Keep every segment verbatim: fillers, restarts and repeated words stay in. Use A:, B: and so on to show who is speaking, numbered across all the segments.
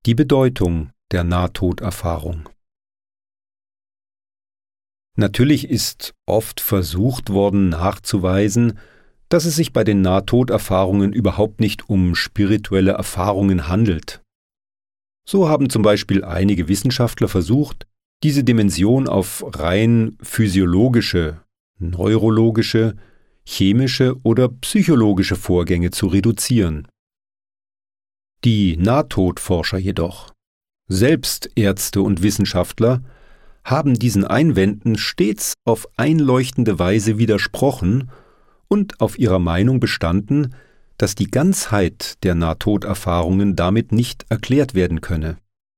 A: Die Bedeutung der Nahtoderfahrung. Natürlich ist oft versucht worden nachzuweisen, dass es sich bei den Nahtoderfahrungen überhaupt nicht um spirituelle Erfahrungen handelt. So haben zum Beispiel einige Wissenschaftler versucht, diese Dimension auf rein physiologische, neurologische, chemische oder psychologische Vorgänge zu reduzieren. Die Nahtodforscher jedoch, selbst Ärzte und Wissenschaftler, haben diesen Einwänden stets auf einleuchtende Weise widersprochen und auf ihrer Meinung bestanden, dass die Ganzheit der Nahtoderfahrungen damit nicht erklärt werden könne.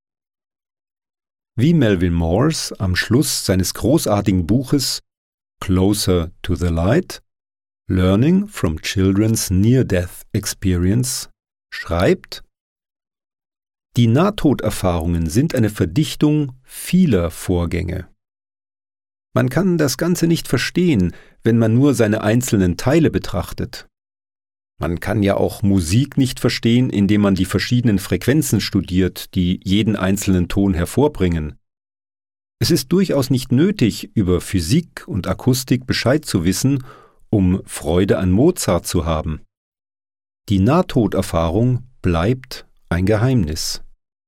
A: Wie Melvin Morse am Schluss seines großartigen Buches Closer to the Light – Learning from Children's Near-Death Experience schreibt: Die Nahtoderfahrungen sind eine Verdichtung vieler Vorgänge. Man kann das Ganze nicht verstehen, wenn man nur seine einzelnen Teile betrachtet. Man kann ja auch Musik nicht verstehen, indem man die verschiedenen Frequenzen studiert, die jeden einzelnen Ton hervorbringen. Es ist durchaus nicht nötig, über Physik und Akustik Bescheid zu wissen, um Freude an Mozart zu haben. Die Nahtoderfahrung bleibt ein Geheimnis.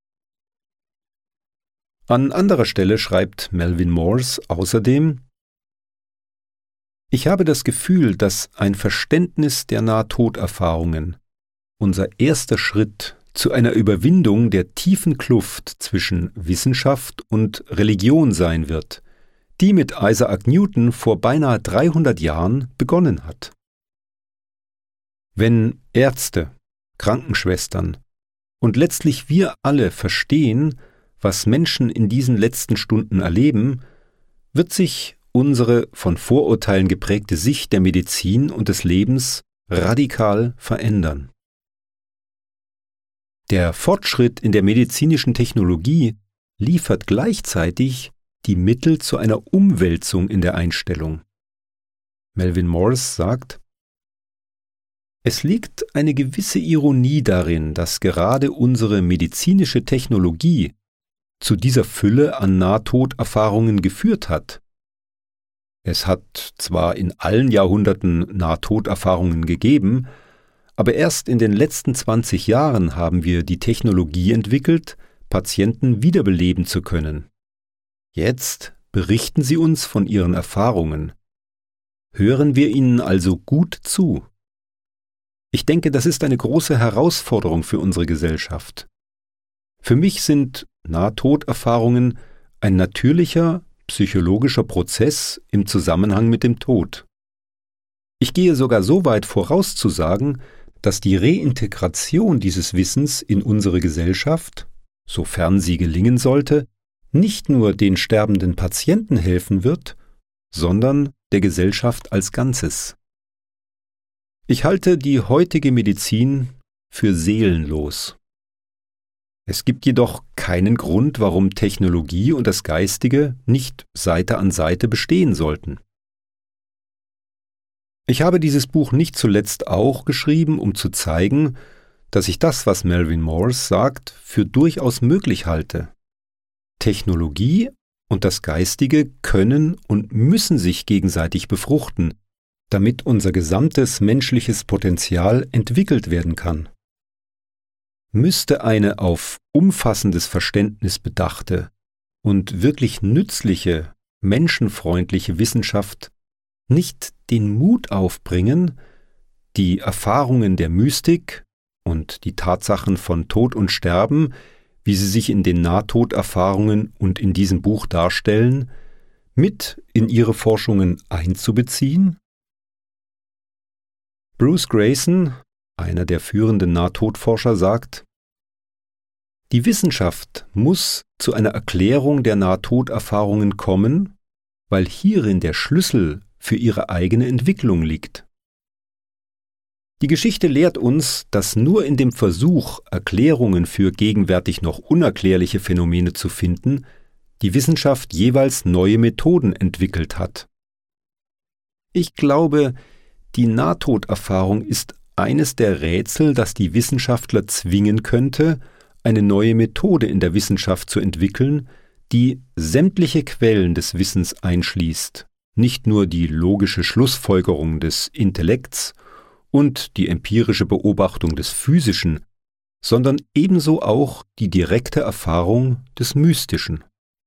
A: An anderer Stelle schreibt Melvin Morse außerdem: Ich habe das Gefühl, dass ein Verständnis der Nahtoderfahrungen unser erster Schritt zu einer Überwindung der tiefen Kluft zwischen Wissenschaft und Religion sein wird, die mit Isaac Newton vor beinahe dreihundert Jahren begonnen hat. Wenn Ärzte, Krankenschwestern und letztlich wir alle verstehen, was Menschen in diesen letzten Stunden erleben, wird sich unsere von Vorurteilen geprägte Sicht der Medizin und des Lebens radikal verändern. Der Fortschritt in der medizinischen Technologie liefert gleichzeitig die Mittel zu einer Umwälzung in der Einstellung. Melvin Morse sagt: Es liegt eine gewisse Ironie darin, dass gerade unsere medizinische Technologie zu dieser Fülle an Nahtoderfahrungen geführt hat. Es hat zwar in allen Jahrhunderten Nahtoderfahrungen gegeben, aber erst in den letzten zwanzig Jahren haben wir die Technologie entwickelt, Patienten wiederbeleben zu können. Jetzt berichten sie uns von ihren Erfahrungen. Hören wir ihnen also gut zu. Ich denke, das ist eine große Herausforderung für unsere Gesellschaft. Für mich sind Nahtoderfahrungen ein natürlicher, psychologischer Prozess im Zusammenhang mit dem Tod. Ich gehe sogar so weit voraus zu sagen, dass die Reintegration dieses Wissens in unsere Gesellschaft, sofern sie gelingen sollte, nicht nur den sterbenden Patienten helfen wird, sondern der Gesellschaft als Ganzes. Ich halte die heutige Medizin für seelenlos. Es gibt jedoch keinen Grund, warum Technologie und das Geistige nicht Seite an Seite bestehen sollten. Ich habe dieses Buch nicht zuletzt auch geschrieben, um zu zeigen, dass ich das, was Melvin Morse sagt, für durchaus möglich halte. Technologie und das Geistige können und müssen sich gegenseitig befruchten, damit unser gesamtes menschliches Potenzial entwickelt werden kann. Müsste eine auf umfassendes Verständnis bedachte und wirklich nützliche, menschenfreundliche Wissenschaft nicht den Mut aufbringen, die Erfahrungen der Mystik und die Tatsachen von Tod und Sterben, wie sie sich in den Nahtoderfahrungen und in diesem Buch darstellen, mit in ihre Forschungen einzubeziehen? Bruce Greyson, einer der führenden Nahtodforscher, sagt: Die Wissenschaft muss zu einer Erklärung der Nahtoderfahrungen kommen, weil hierin der Schlüssel für ihre eigene Entwicklung liegt. Die Geschichte lehrt uns, dass nur in dem Versuch, Erklärungen für gegenwärtig noch unerklärliche Phänomene zu finden, die Wissenschaft jeweils neue Methoden entwickelt hat. Ich glaube, die Nahtoderfahrung ist eines der Rätsel, das die Wissenschaftler zwingen könnte, eine neue Methode in der Wissenschaft zu entwickeln, die sämtliche Quellen des Wissens einschließt, nicht nur die logische Schlussfolgerung des Intellekts und die empirische Beobachtung des Physischen, sondern ebenso auch die direkte Erfahrung des Mystischen.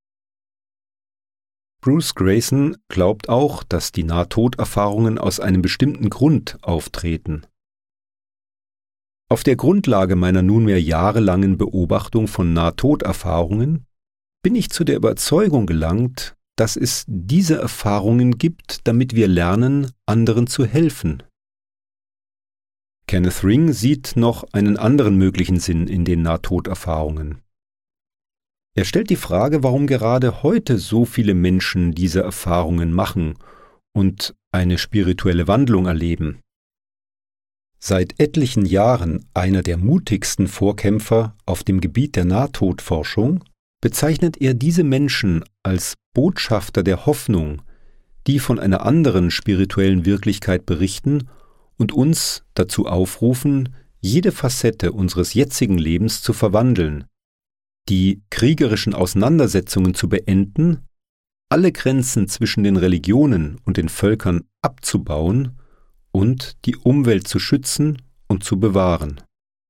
A: Bruce Greyson glaubt auch, dass die Nahtoderfahrungen aus einem bestimmten Grund auftreten. Auf der Grundlage meiner nunmehr jahrelangen Beobachtung von Nahtoderfahrungen bin ich zu der Überzeugung gelangt, dass es diese Erfahrungen gibt, damit wir lernen, anderen zu helfen. Kenneth Ring sieht noch einen anderen möglichen Sinn in den Nahtoderfahrungen. Er stellt die Frage, warum gerade heute so viele Menschen diese Erfahrungen machen und eine spirituelle Wandlung erleben. Seit etlichen Jahren einer der mutigsten Vorkämpfer auf dem Gebiet der Nahtodforschung, bezeichnet er diese Menschen als Botschafter der Hoffnung, die von einer anderen spirituellen Wirklichkeit berichten und uns dazu aufrufen, jede Facette unseres jetzigen Lebens zu verwandeln, die kriegerischen Auseinandersetzungen zu beenden, alle Grenzen zwischen den Religionen und den Völkern abzubauen und die Umwelt zu schützen und zu bewahren.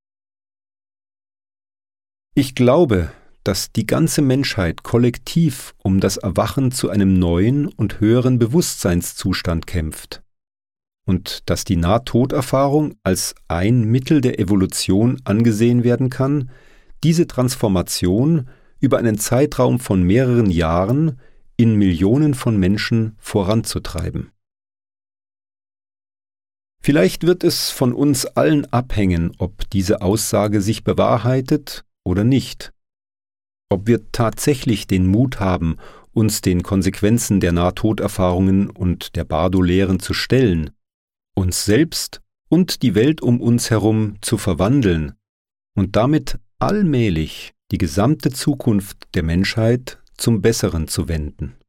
A: Ich glaube, dass die ganze Menschheit kollektiv um das Erwachen zu einem neuen und höheren Bewusstseinszustand kämpft und dass die Nahtoderfahrung als ein Mittel der Evolution angesehen werden kann, diese Transformation über einen Zeitraum von mehreren Jahren in Millionen von Menschen voranzutreiben. Vielleicht wird es von uns allen abhängen, ob diese Aussage sich bewahrheitet oder nicht. Ob wir tatsächlich den Mut haben, uns den Konsequenzen der Nahtoderfahrungen und der Bardo-Lehren zu stellen, uns selbst und die Welt um uns herum zu verwandeln und damit allmählich die gesamte Zukunft der Menschheit zum Besseren zu wenden.